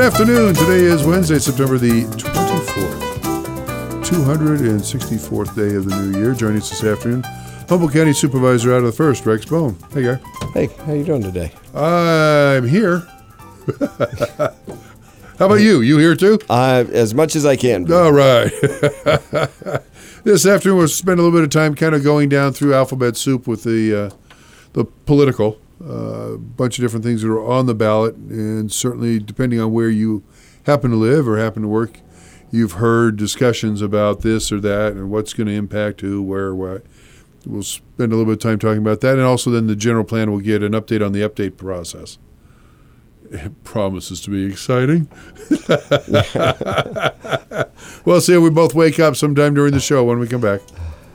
afternoon. Today is Wednesday, September the 24th, 264th day of the new year. Joining us this afternoon, Humboldt County Supervisor out of the first, Rex Bone. Hey, guy. Hey, how you doing today? I'm here. How about you? You here too? As much as I can be. All right. This afternoon we'll spend a little bit of time kind of going down through alphabet soup with the political, bunch of different things that are on the ballot, and certainly depending on where you happen to live or happen to work, you've heard discussions about this or that and what's going to impact who, where, what. We'll spend a little bit of time talking about that, and also then the general plan will get an update on the update process. It promises to be exciting. We'll see if we both wake up sometime during the show when we come back.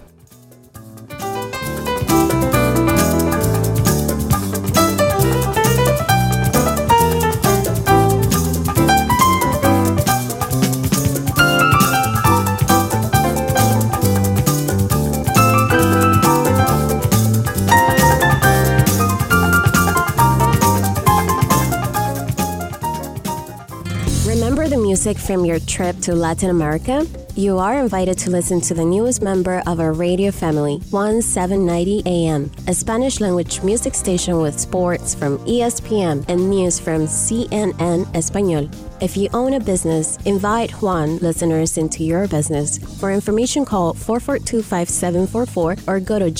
Music from your trip to Latin America? You are invited to listen to the newest member of our radio family, 1790 AM, a Spanish-language music station with sports from ESPN and news from CNN Español. If you own a business, invite Juan listeners into your business. For information, call 442-5744 or go to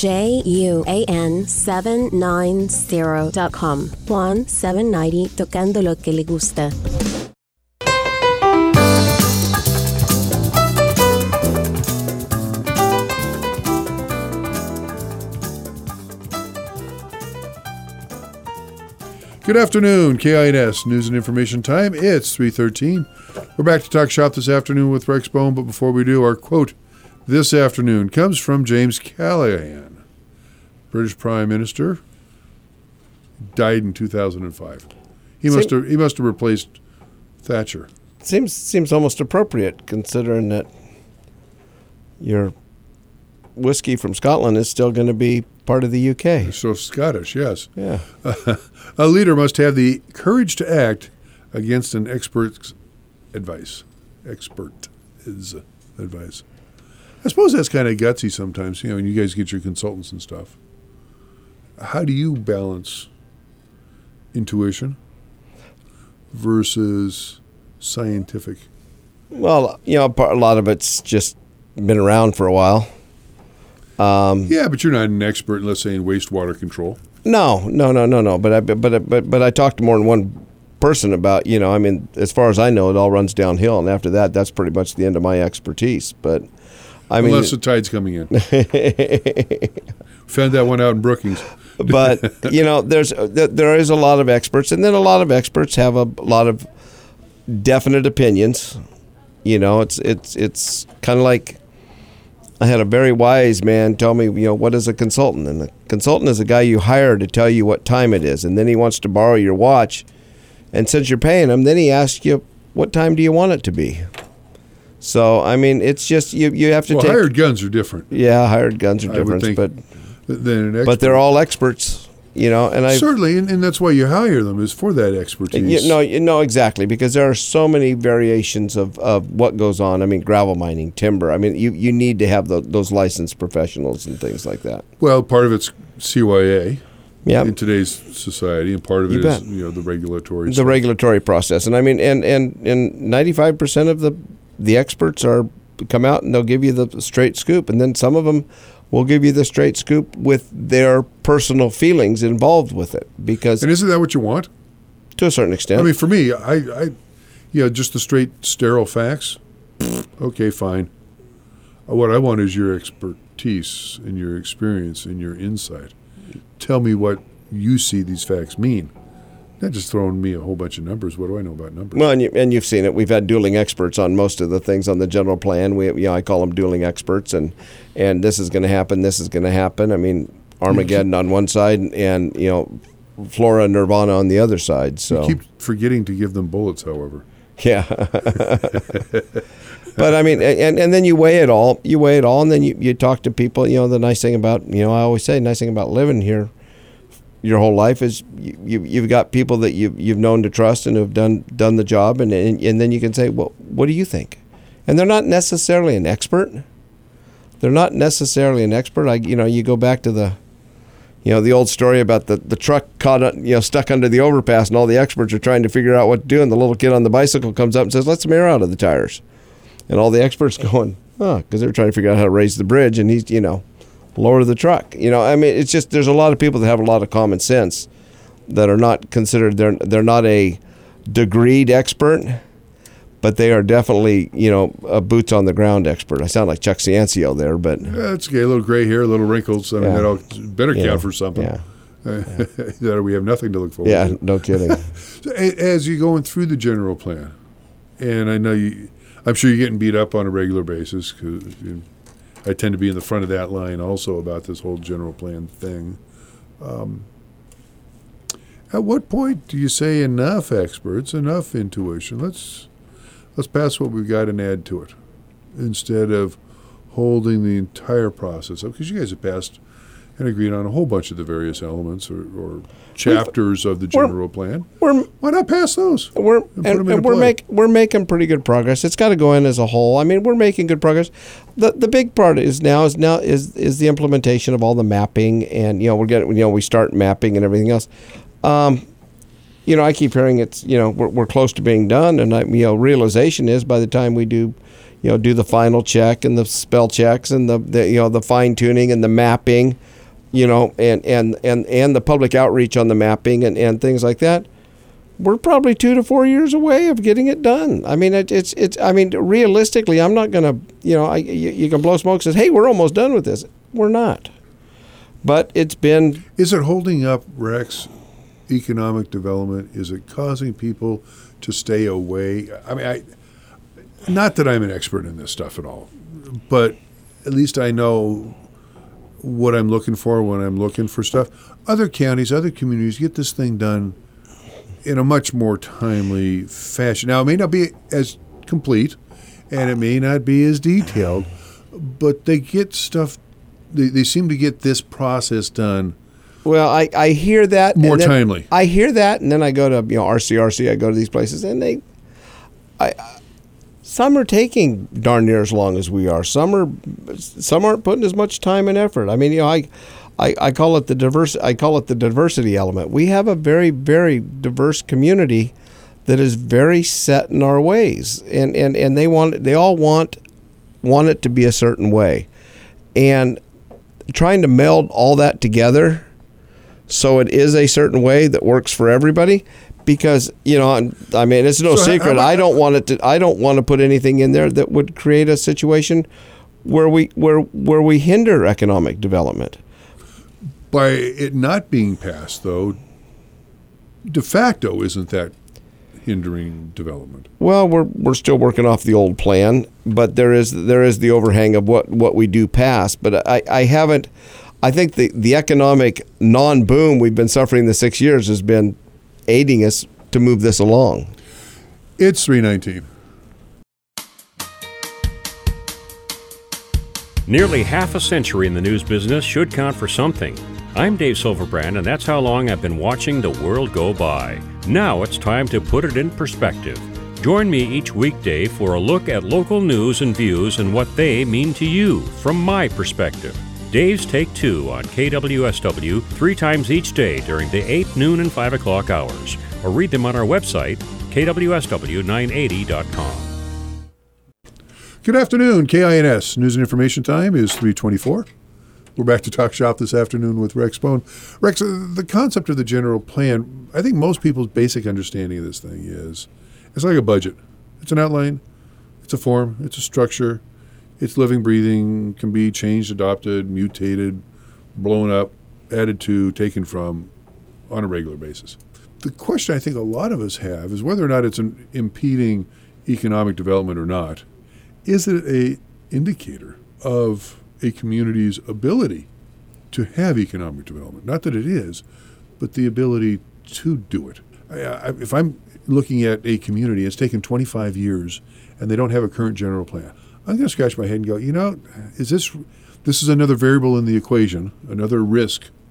juan790.com. Juan 790, tocando lo que le gusta. Good afternoon, KINS News and Information Time. It's 3:13. We're back to talk shop this afternoon with Rex Bone, but before we do, our quote this afternoon comes from James Callaghan, British Prime Minister, died in 2005. He must have replaced Thatcher. Seems almost appropriate considering that your whiskey from Scotland is still going to be part of the UK. So Scottish, yes. Yeah. A leader must have the courage to act against an expert's advice. Expert is advice. I suppose that's kind of gutsy sometimes, when you guys get your consultants and stuff. How do you balance intuition versus scientific? Well, a lot of it's just been around for a while. Yeah, but you're not an expert, let's say, in wastewater control. No. But I talked to more than one person about, as far as I know, it all runs downhill, and after that, that's pretty much the end of my expertise. But unless the tide's coming in. Found that one out in Brookings. But there is a lot of experts, and then a lot of experts have a lot of definite opinions. It's kind of like. I had a very wise man tell me, what is a consultant? And a consultant is a guy you hire to tell you what time it is. And then he wants to borrow your watch. And since you're paying him, then he asks you, what time do you want it to be? So, it's just, you have to take... hired guns are different. Yeah, hired guns are different. Than an expert. But they're all experts, and certainly, and that's why you hire them, is for that expertise. No, exactly, because there are so many variations of what goes on. Gravel mining, timber. You need to have those licensed professionals and things like that. Well, part of it's CYA in today's society, and part of it is the regulatory the regulatory process. And and 95% of the experts come out and they'll give you the straight scoop, and then some of them will give you the straight scoop with their personal feelings involved with it. And isn't that what you want? To a certain extent. For me, I just the straight, sterile facts. Okay, fine. What I want is your expertise and your experience and your insight. Tell me what you see these facts mean. Not just throwing me a whole bunch of numbers. What do I know about numbers? Well, and you've seen it. We've had dueling experts on most of the things on the general plan. I call them dueling experts, and this is going to happen. This is going to happen. Armageddon on one side, and Flora and Nirvana on the other side. So you keep forgetting to give them bullets, however. Yeah. But and then you weigh it all. And then you talk to people. The nice thing about I always say, nice thing about living here your whole life is you've got people that you've known to trust and have done the job, and then you can say, well, what do you think? And they're not necessarily an expert. You go back to the old story about the truck caught stuck under the overpass, and all the experts are trying to figure out what to do, and the little kid on the bicycle comes up and says, "Let some air out of the tires," and all the experts going, because they're trying to figure out how to raise the bridge, and he's lower the truck. It's just there's a lot of people that have a lot of common sense that are not considered. They're not a degreed expert, but they are definitely a boots on the ground expert. I sound like Chuck Ciancio there, but that's okay. A little gray hair, a little wrinkles. That all better count for something. Yeah. That we have nothing to look forward to. Yeah, no kidding. As you're going through the general plan, and I know I'm sure you're getting beat up on a regular basis because I tend to be in the front of that line also about this whole general plan thing. At what point do you say enough experts, enough intuition? Let's pass what we've got and add to it, instead of holding the entire process up? Because you guys have passed and agreed on a whole bunch of the various elements or chapters of the general plan. Why not pass those? We're making pretty good progress. It's got to go in as a whole. We're making good progress. The big part is the implementation of all the mapping, and we start mapping and everything else. I keep hearing we're close to being done, and realization is by the time we do the final check and the spell checks and the fine tuning and the mapping, and the public outreach on the mapping and things like that, we're probably 2 to 4 years away of getting it done. Realistically, I'm not gonna, you can blow smoke and say, hey, we're almost done with this. We're not, but it's been. Is it holding up, Rex? Economic development? Is it causing people to stay away? Not that I'm an expert in this stuff at all, but at least I know what I'm looking for when I'm looking for stuff. Other counties, other communities get this thing done in a much more timely fashion. Now, it may not be as complete, and it may not be as detailed, but they get stuff, they seem to get this process done. Well, I hear that. More timely. I hear that, and then I go to RCRC, I go to these places, and some are taking darn near as long as we are. Some aren't putting as much time and effort. I call it the diversity element. We have a very, very diverse community that is very set in our ways, and they all want it to be a certain way, and trying to meld all that together so it is a certain way that works for everybody. Because it's no secret. I don't want to put anything in there that would create a situation where we hinder economic development. By it not being passed, though, de facto, isn't that hindering development? Well, we're still working off the old plan, but there is the overhang of what we do pass. But I think the economic non-boom we've been suffering the 6 years has been aiding us to move this along. It's 3:19. Nearly half a century in the news business should count for something. I'm Dave Silverbrand, and that's how long I've been watching the world go by. Now it's time to put it in perspective. Join me each weekday for a look at local news and views and what they mean to you from my perspective. Dave's Take 2 on KWSW 3 times each day during the 8, noon, and 5 o'clock hours, or read them on our website, kwsw980.com. Good afternoon, KINS. News and information time is 3:24. We're back to Talk Shop this afternoon with Rex Bone. Rex, the concept of the general plan, I think most people's basic understanding of this thing is it's like a budget. It's an outline, it's a form, it's a structure. It's living, breathing, can be changed, adopted, mutated, blown up, added to, taken from on a regular basis. The question I think a lot of us have is whether or not it's impeding economic development or not. Is it an indicator of a community's ability to have economic development? Not that it is, but the ability to do it. If I'm looking at a community, it's taken 25 years, and they don't have a current general plan, I'm going to scratch my head and go, this is another variable in the equation, another risk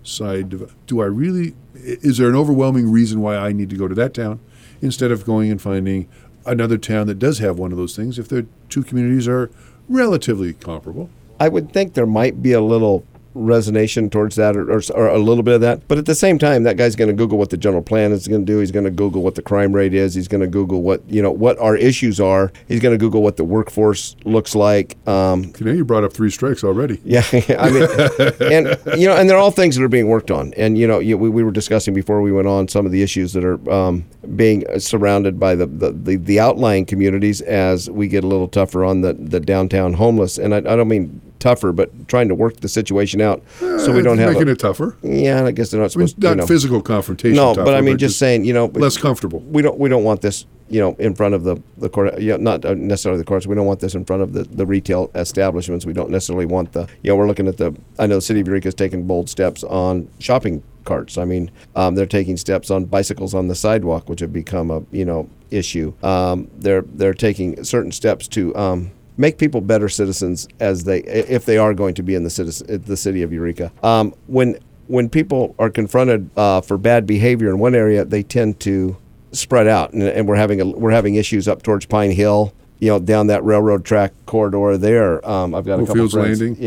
side. Is there an overwhelming reason why I need to go to that town instead of going and finding another town that does have one of those things if the two communities are relatively comparable? I would think there might be a little resonation towards that or a little bit of that. But at the same time, that guy's going to Google what the general plan is going to do. He's going to Google what the crime rate is. He's going to Google what our issues are. He's going to Google what the workforce looks like. You brought up 3 strikes already. Yeah. I mean, and they're all things that are being worked on. And, we were discussing before we went on some of the issues that are being surrounded by the outlying communities as we get a little tougher on the downtown homeless. And I don't mean tougher, but trying to work the situation out so we don't have making it tougher. Yeah, I guess they're not supposed to. Not physical confrontation. No, tougher, but I mean, just saying, less comfortable. We don't want this, in front of the court. Not necessarily the courts. We don't want this in front of the retail establishments. We don't necessarily want we're looking at I know the city of Eureka has taken bold steps on shopping carts. I mean, they're taking steps on bicycles on the sidewalk, which have become a issue. They're taking certain steps to make people better citizens if they are going to be in the city of Eureka. When people are confronted for bad behavior in one area, they tend to spread out, and we're having issues up towards Pine Hill. Down that railroad track corridor there. I've got a couple Fields friends, Landing.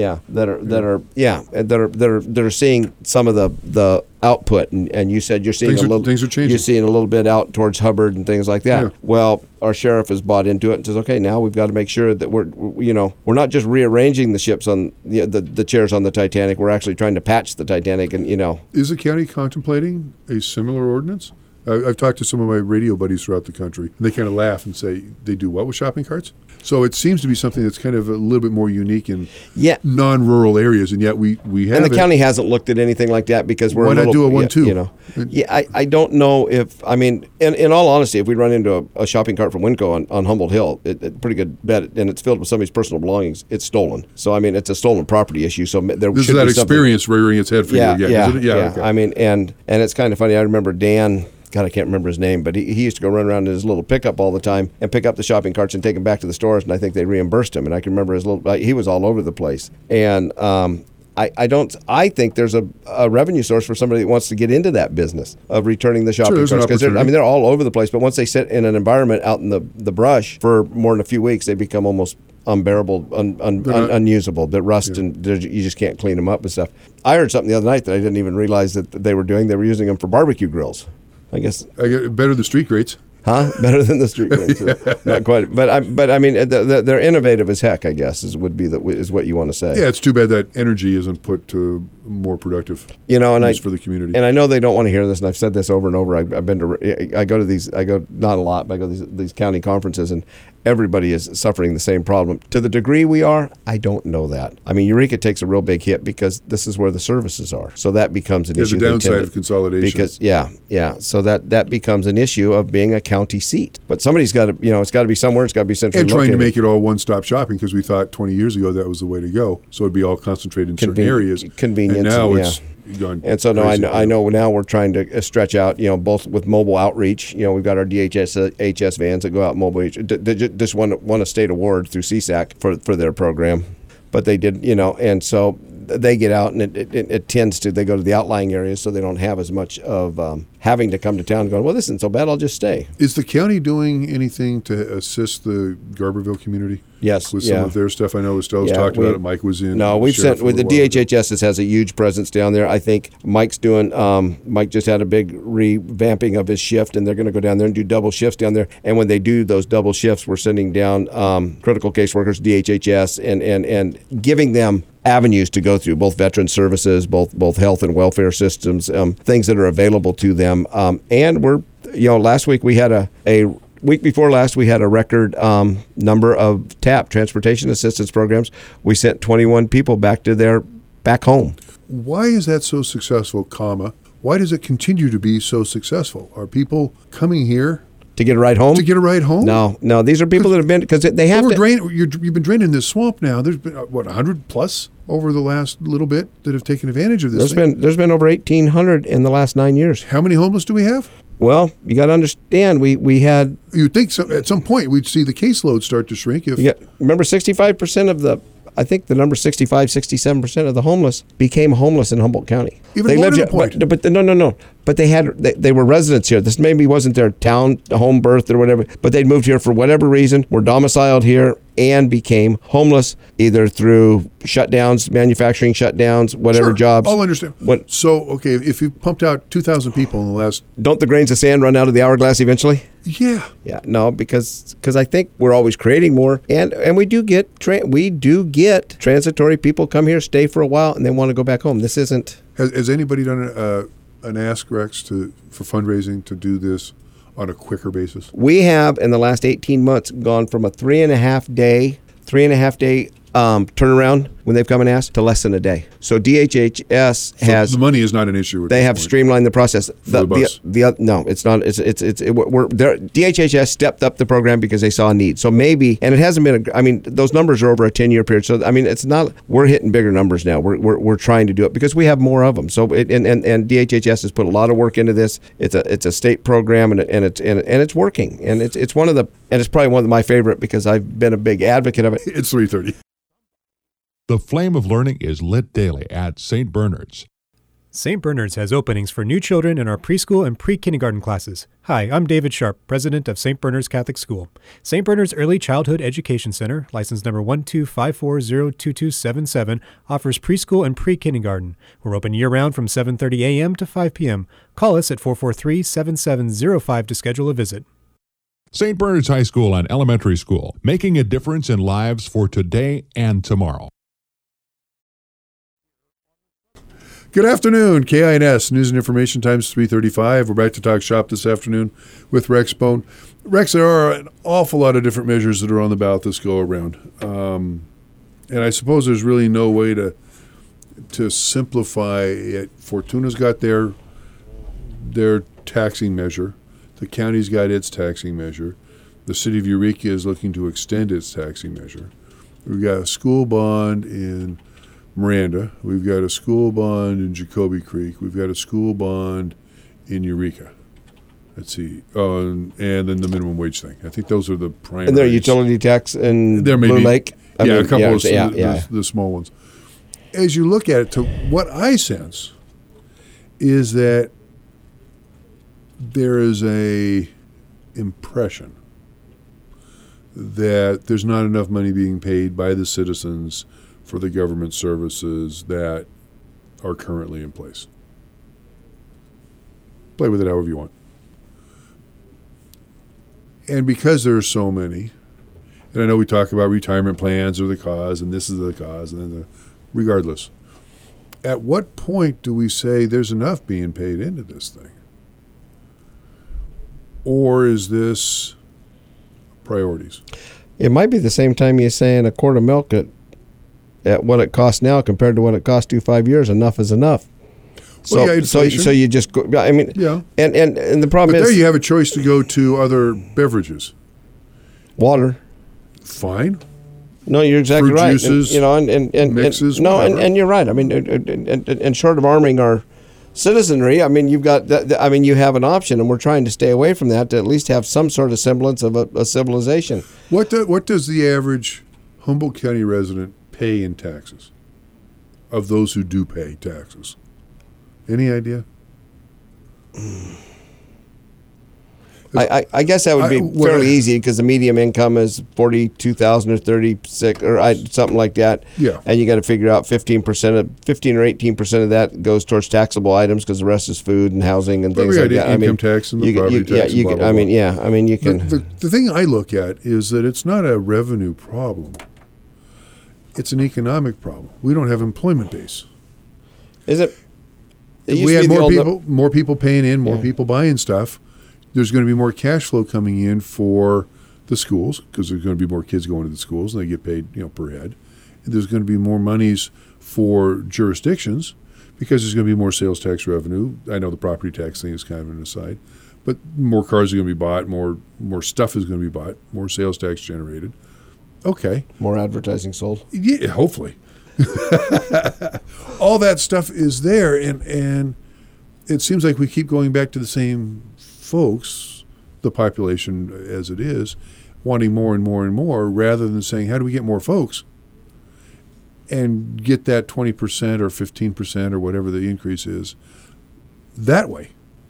that are seeing some of the output, and you said you're seeing things are changing. You're seeing a little bit out towards Hubbard and things like that. Yeah. Well, our sheriff has bought into it and says, okay, now we've got to make sure that we're not just rearranging the ships on the chairs on the Titanic. We're actually trying to patch the Titanic, and Is the county contemplating a similar ordinance? I've talked to some of my radio buddies throughout the country, and they kind of laugh and say, they do what with shopping carts? So it seems to be something that's kind of a little bit more unique in non-rural areas, and yet we have And the county hasn't looked at anything like that because we're Why not do a 1-2? I don't know if, in all honesty, if we run into a shopping cart from Winco on Humboldt Hill, it pretty good bet, and it's filled with somebody's personal belongings, it's stolen. So, it's a stolen property issue. So there this should is that be something. Experience rearing its head for you again, isn't it? Yeah. Okay. And it's kind of funny. I remember Dan. God, I can't remember his name, but he used to go run around in his little pickup all the time and pick up the shopping carts and take them back to the stores, and I think they reimbursed him. And I can remember he was all over the place. And I think there's a revenue source for somebody that wants to get into that business of returning the shopping carts, because they're all over the place. But once they sit in an environment out in the brush for more than a few weeks, they become almost unbearable, unusable. They rust, and you just can't clean them up and stuff. I heard something the other night that I didn't even realize that they were doing. They were using them for barbecue grills. I guess better than street grates. Huh? Better than the street grates. Not quite. But they're innovative as heck, I guess, is what you want to say. Yeah, it's too bad that energy isn't put to more productive use for the community. And I know they don't want to hear this, and I've said this over and over. I go not a lot, but I go to these county conferences, and everybody is suffering the same problem. To the degree we are, I don't know that. Eureka takes a real big hit because this is where the services are. So that becomes an issue. There's a downside of consolidation. Because, so that becomes an issue of being a county seat. But somebody's got to, it's got to be somewhere. It's got to be centrally located. And trying to make it all one-stop shopping, because we thought 20 years ago that was the way to go. So it'd be all concentrated in certain areas. Convenience. And now it's gone. And so I know now we're trying to stretch out, both with mobile outreach. We've got our DHS vans that go out mobile. They just won a state award through CSAC for their program. But they did, and so they get out, and it tends to, they go to the outlying areas, so they don't have as much of having to come to town going, well, this isn't so bad, I'll just stay. Is the county doing anything to assist the Garberville community? Yes. With some of their stuff? I know Estelle's talked about it. Mike was in. No, we've sent, with the DHHS has a huge presence down there. I think Mike's doing, Mike just had a big revamping of his shift, and they're going to go down there and do double shifts down there. And when they do those double shifts, we're sending down critical caseworkers, DHHS, and giving them avenues to go through, both veteran services, both health and welfare systems, things that are available to them. And we're, last week we had week before last, we had a record number of TAP, Transportation Assistance Programs. We sent 21 people back home. Why is that so successful, why does it continue to be so successful? Are people coming here to get a ride home? No. These are people that have been, because they have to. You've been draining this swamp now. There's been, 100 plus over the last little bit that have taken advantage of this thing? There's been over 1,800 in the last 9 years. How many homeless do we have? Well, you got to understand, we had... You'd think at some point we'd see the caseload start to shrink. Remember, 65% of the I think the number 65, 67% of the homeless became homeless in Humboldt County. Even they more lived to the here, point. but no. But they were residents here. This maybe wasn't their town, home birth or whatever, but they'd moved here for whatever reason, were domiciled here, and became homeless either through shutdowns, manufacturing shutdowns, whatever Sure, jobs. I'll understand. What- So, okay, if you pumped out 2,000 people in the last, Don't the grains of sand run out of the hourglass eventually? yeah, Yeah, no, because I think we're always creating more, and we do get transitory people come here, stay for a while, and they want to go back home. This isn't. has anybody done an Ask Rex for fundraising to do this on a quicker basis? We have in the last 18 months gone from a 3.5 day turnaround when they've come and asked to less than a day. So DHHS So has. the money is not an issue. At They this have point. streamlined the process. the bus. No, it's not. DHHS stepped up the program because they saw a need. So maybe, and it hasn't been. Those numbers are over a 10-year period. So it's not. We're hitting bigger numbers now. We're trying to do it because we have more of them. So and DHHS has put a lot of work into this. It's a state program and it's working. And it's one of the, and it's probably one of my favorite because I've been a big advocate of it. It's 3:30. The flame of learning is lit daily at St. Bernard's. St. Bernard's has openings for new children in our preschool and pre-kindergarten classes. Hi, I'm David Sharp, president of St. Bernard's Catholic School. St. Bernard's Early Childhood Education Center, license number 125402277, offers preschool and pre-kindergarten. We're open year-round from 7:30 a.m. to 5 p.m. Call us at 443-7705 to schedule a visit. St. Bernard's High School and Elementary School, making a difference in lives for today and tomorrow. Good afternoon, KINS News and Information Times 3:35. We're back to talk shop this afternoon with Rex Bone. Rex, there are an awful lot of different measures that are on the ballot this go around, and I suppose there's really no way to simplify it. Fortuna's got their taxing measure. The county's got its taxing measure. The city of Eureka is looking to extend its taxing measure. We've got a school bond in Miranda. We've got a school bond in Jacoby Creek. We've got a school bond in Eureka. Let's see. And then the minimum wage thing. I think those are the primary. And their utility tax in There may Blue be- Lake. a couple of yeah. the small ones. As you look at it, to what I sense is that there is a impression that there's not enough money being paid by the citizens for the government services that are currently in place. Play with it however you want. And because there are so many, and I know we talk about retirement plans are the cause, and this is the cause, and then regardless, at what point do we say there's enough being paid into this thing? Or is this priorities? It might be the same time you're saying a quart of milk at what it costs now compared to what it cost 5 years. Enough is enough. So, Well, yeah, inflation. so you just go. I mean, Yeah. And the problem But is there you have a choice to go to other beverages. water. Fine. No, you're exactly Fruit right. juices, and mixes, no, whatever. and you're right. I mean, and short of arming our citizenry, I mean, you've got. You have an option, and we're trying to stay away from that to at least have some sort of semblance of a civilization. What does the average Humboldt County resident pay in taxes? Of those who do pay taxes, any idea? I guess that would be what fairly I- easy because the medium income is 42,000 or 36 or something like that. Yeah. And you got to figure out 15% or 18% of that goes towards taxable items because the rest is food and housing and But things we like got that. income tax and the property tax and you blah, can, blah, I mean, blah. yeah. I mean, you can. The thing I look at is that it's not a revenue problem. It's an economic problem. We don't have employment base. Is it? It used We to had be the more old- people paying in, more Yeah. people buying stuff. There's going to be more cash flow coming in for the schools because there's going to be more kids going to the schools and they get paid, per head. And there's going to be more monies for jurisdictions because there's going to be more sales tax revenue. I know the property tax thing is kind of an aside, but more cars are going to be bought, more stuff is going to be bought, more sales tax generated. Okay. More advertising sold. Yeah, hopefully. All that stuff is there, and it seems like we keep going back to the same folks, the population as it is, wanting more and more and more, rather than saying, how do we get more folks? and get that 20% or 15% or whatever the increase is that way.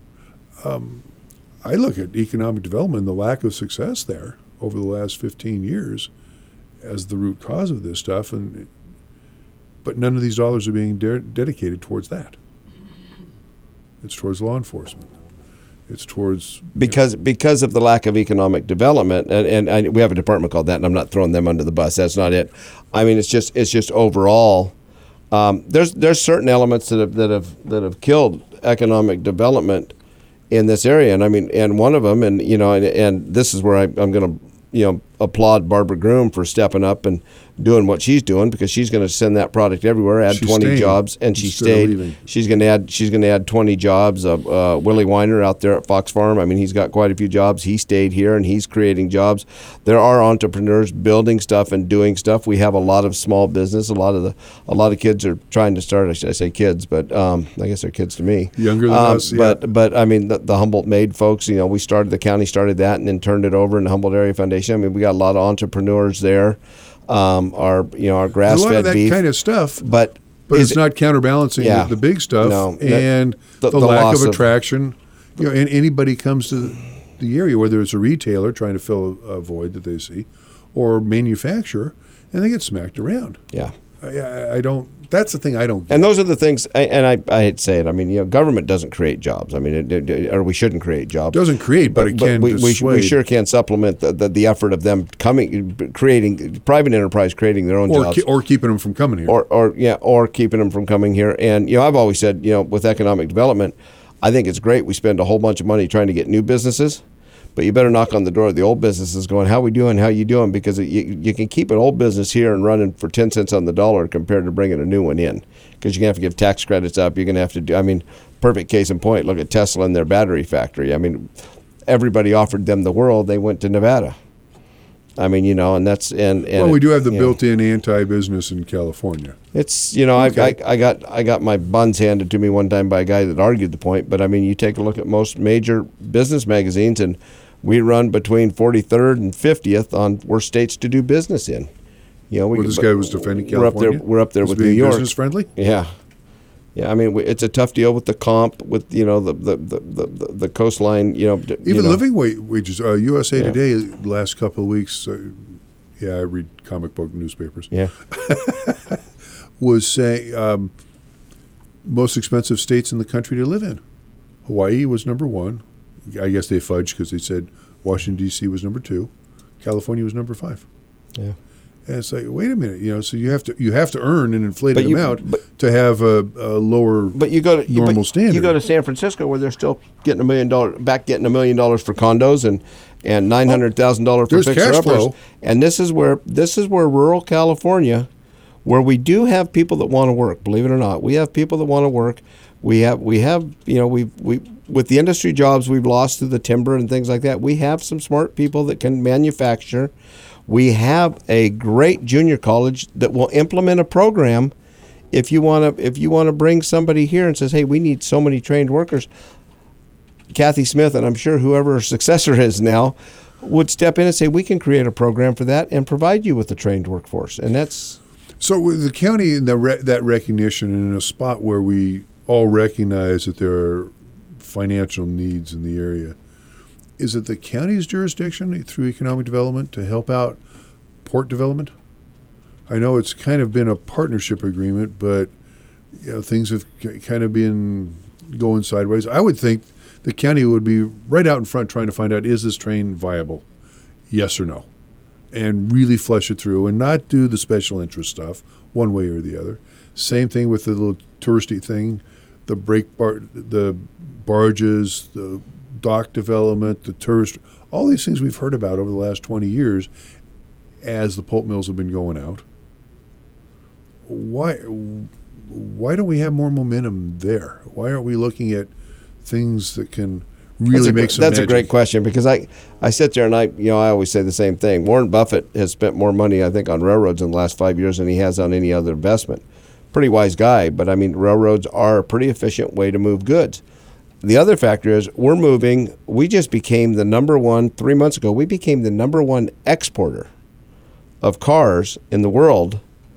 I look at economic development and the lack of success there over the last 15 years as the root cause of this stuff, but none of these dollars are being dedicated towards that. It's towards law enforcement. It's towards because of the lack of economic development, and we have a department called that, and I'm not throwing them under the bus. That's not it. I mean, it's just overall. There's certain elements that have killed economic development in this area, and I mean, and one of them, and this is where I'm going to applaud Barbara Groom for stepping up and doing what she's doing, because she's going to send that product everywhere, add 20 jobs, and she stayed. She's going to add 20 jobs. Willie Weiner out there at Fox Farm, I mean, he's got quite a few jobs. He stayed here and he's creating jobs. There are entrepreneurs building stuff and doing stuff. We have a lot of small business. A lot of kids are trying to start. I say kids, but I guess they're kids to me. Younger than us, yeah. But I mean, the Humboldt Made folks. The county started that and then turned it over in the Humboldt Area Foundation. I mean, we got a lot of entrepreneurs there. Our grass-fed beef, a lot of that kind of stuff, but it's not counterbalancing the big stuff, and the lack of attraction. And anybody comes to the area, whether it's a retailer trying to fill a void that they see, or manufacturer, and they get smacked around. Yeah, I don't. That's the thing I don't get. And those are the things, and I hate to say it. I mean, government doesn't create jobs. I mean, or we shouldn't create jobs. Doesn't create, but it can dissuade. We sure can supplement the effort of them creating private enterprise, creating their own jobs, or keeping them from coming here, or keeping them from coming here. And I've always said, with economic development, I think it's great. We spend a whole bunch of money trying to get new businesses. But you better knock on the door of the old businesses going, how we doing, how you doing? Because you can keep an old business here and running for 10 cents on the dollar compared to bringing a new one in. Because you're going to have to give tax credits up. You're going to have to do, I mean, perfect case in point, look at Tesla and their battery factory. I mean, everybody offered them the world. They went to Nevada. I mean, and that's, and well, we do have the built-in anti-business in California. It's, okay. I got my buns handed to me one time by a guy that argued the point. But I mean, you take a look at most major business magazines, and we run between 43rd and 50th on worst states to do business in. This guy was defending California. We're up there with New York. Business friendly. Yeah. I mean, it's a tough deal with the comp, with the coastline. Even living wages. USA Today the last couple of weeks. I read comic book newspapers. Yeah. Was saying most expensive states in the country to live in. Hawaii was number one. I guess they fudged because they said Washington, D.C. was number 2. California was number 5. Yeah. And it's like, wait a minute, so you have to earn an inflated amount to have a lower normal standard. You go to San Francisco where they're still getting $1 million for condos and $900,000 for fixer-uppers. And this is where rural California, where we do have people that want to work. Believe it or not, we have people that want to work. We have with the industry jobs we've lost through the timber and things like that. We have some smart people that can manufacture. We have a great junior college that will implement a program. If you want to bring somebody here and says, hey, we need so many trained workers, Kathy Smith, and I'm sure whoever her successor is now, would step in and say, we can create a program for that and provide you with a trained workforce. And that's so with the county and that recognition, and in a spot where we all recognize that there are financial needs in the area. Is it the county's jurisdiction through economic development to help out port development? I know it's kind of been a partnership agreement, but things have kind of been going sideways. I would think the county would be right out in front trying to find out, is this train viable? Yes or no? And really flesh it through and not do the special interest stuff one way or the other. Same thing with the little touristy thing, the the barges, the dock development, the tourist, all these things we've heard about over the last 20 years as the pulp mills have been going out. Why don't we have more momentum there? Why aren't we looking at things that can really make some magic? That's a great question, because I sit there and I always say the same thing. Warren Buffett has spent more money, I think, on railroads in the last 5 years than he has on any other investment. Pretty wise guy, but I mean, railroads are a pretty efficient way to move goods. The other factor is we just became the number one, 3 months ago, we became the number one exporter of cars in the world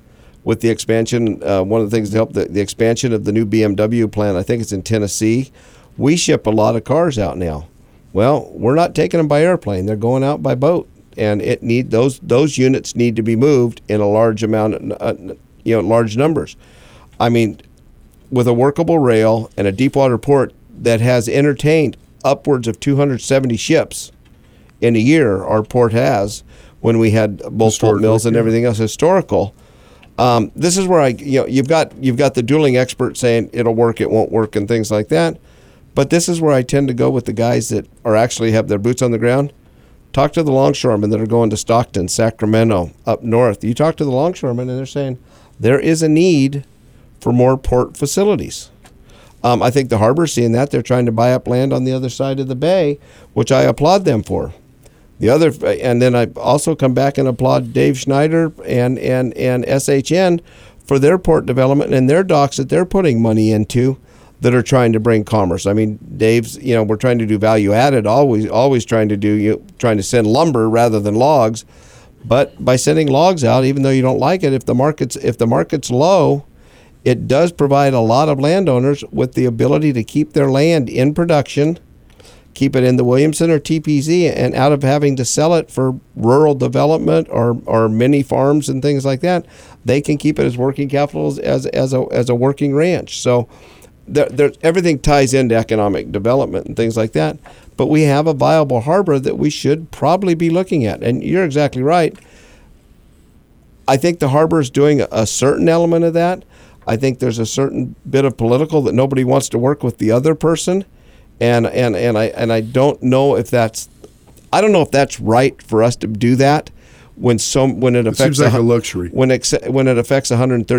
with the expansion. One of the things to help the expansion of the new BMW plant, I think it's in Tennessee. We ship a lot of cars out now. Well, we're not taking them by airplane; they're going out by boat, and those units need to be moved in a large amount, large numbers. I mean, with a workable rail and a deepwater port that has entertained upwards of 270 ships in a year, our port has, when we had both pulp mills and everything else historical. This is where you've got the dueling experts saying it'll work, it won't work, and things like that. But this is where I tend to go with the guys that are actually have their boots on the ground. Talk to the longshoremen that are going to Stockton, Sacramento, up north. You talk to the longshoremen, and they're saying there is a need for more port facilities. I think the harbor's seeing that. They're trying to buy up land on the other side of the bay, which I applaud them for. And then I also come back and applaud Dave Schneider and SHN for their port development and their docks that they're putting money into that are trying to bring commerce. I mean, Dave's, we're trying to do value added, always trying to send lumber rather than logs. But by sending logs out, even though you don't like it, if the market's low, it does provide a lot of landowners with the ability to keep their land in production, keep it in the Williamson or TPZ, and out of having to sell it for rural development or mini farms and things like that, they can keep it as working capital as a working ranch. So everything ties into economic development and things like that. But we have a viable harbor that we should probably be looking at. And you're exactly right. I think the harbor is doing a certain element of that. I think there's a certain bit of political that nobody wants to work with the other person. And I don't know if that's right for us to do that when it affects, it seems like a luxury. When it affects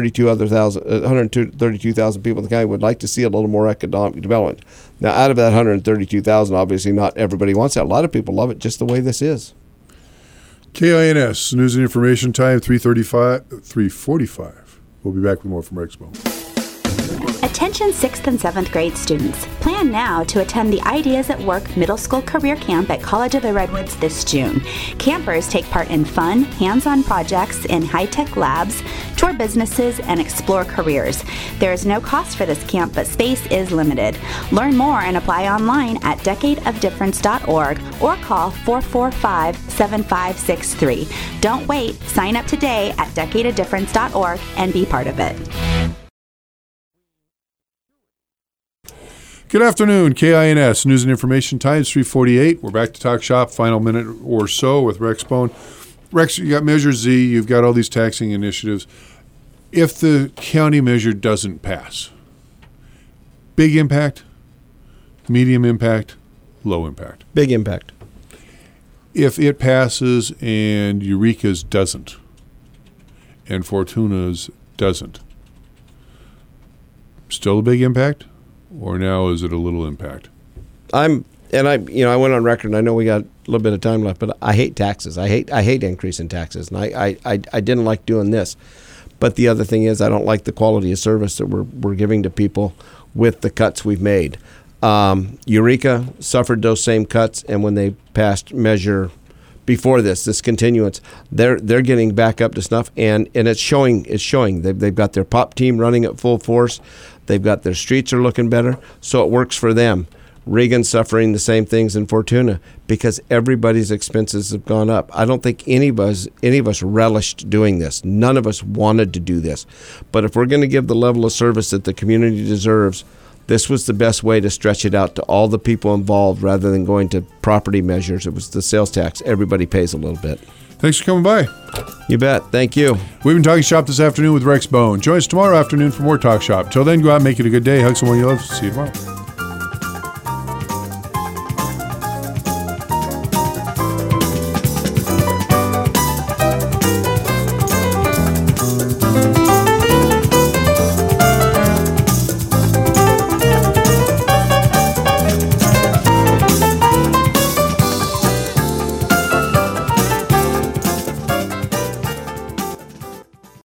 132,000 people in the county. Would like to see a little more economic development. Now, out of that 132,000, obviously not everybody wants that. A lot of people love it just the way this is. KINS News and Information Time 3:45. We'll be back with more from Expo. Attention 6th and 7th grade students. Plan now to attend the Ideas at Work Middle School Career Camp at College of the Redwoods this June. Campers take part in fun, hands-on projects in high-tech labs, tour businesses, and explore careers. There is no cost for this camp, but space is limited. Learn more and apply online at decadeofdifference.org or call 445-7563. Don't wait. Sign up today at decadeofdifference.org and be part of it. Good afternoon, KINS News and Information Times 3:48. We're back to Talk Shop, final minute or so with Rex Bone. Rex, you got Measure Z, you've got all these taxing initiatives. If the county measure doesn't pass, big impact, medium impact, low impact? Big impact. If it passes and Eureka's doesn't, and Fortuna's doesn't, still a big impact? Or now is it a little impact? I went on record, and I know we got a little bit of time left, but I hate taxes. I hate increase in taxes, and I didn't like doing this. But the other thing is I don't like the quality of service that we're giving to people with the cuts we've made. Eureka suffered those same cuts, and when they passed measure before this continuance, they're getting back up to snuff, and it's showing. They've got their pop team running at full force. They've got their streets are looking better, so it works for them. Regan's suffering the same things in Fortuna because everybody's expenses have gone up. I don't think any of us relished doing this. None of us wanted to do this. But if we're going to give the level of service that the community deserves, this was the best way to stretch it out to all the people involved rather than going to property measures. It was the sales tax. Everybody pays a little bit. Thanks for coming by. You bet. Thank you. We've been talking shop this afternoon with Rex Bone. Join us tomorrow afternoon for more Talk Shop. Till then, go out and make it a good day. Hug someone you love. See you tomorrow.